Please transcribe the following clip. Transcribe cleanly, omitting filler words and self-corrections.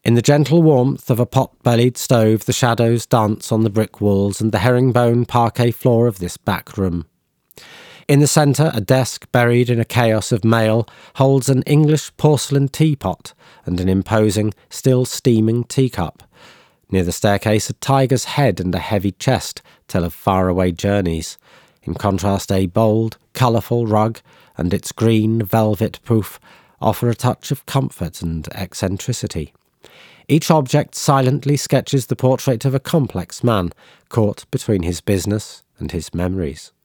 In the gentle warmth of a pot-bellied stove, the shadows dance on the brick walls and the herringbone parquet floor of this back room. In the centre, a desk buried in a chaos of mail holds an English porcelain teapot and an imposing, still steaming teacup. Near the staircase, a tiger's head and a heavy chest tell of faraway journeys. In contrast, a bold, colourful rug and its green velvet poof offer a touch of comfort and eccentricity. Each object silently sketches the portrait of a complex man caught between his business and his memories.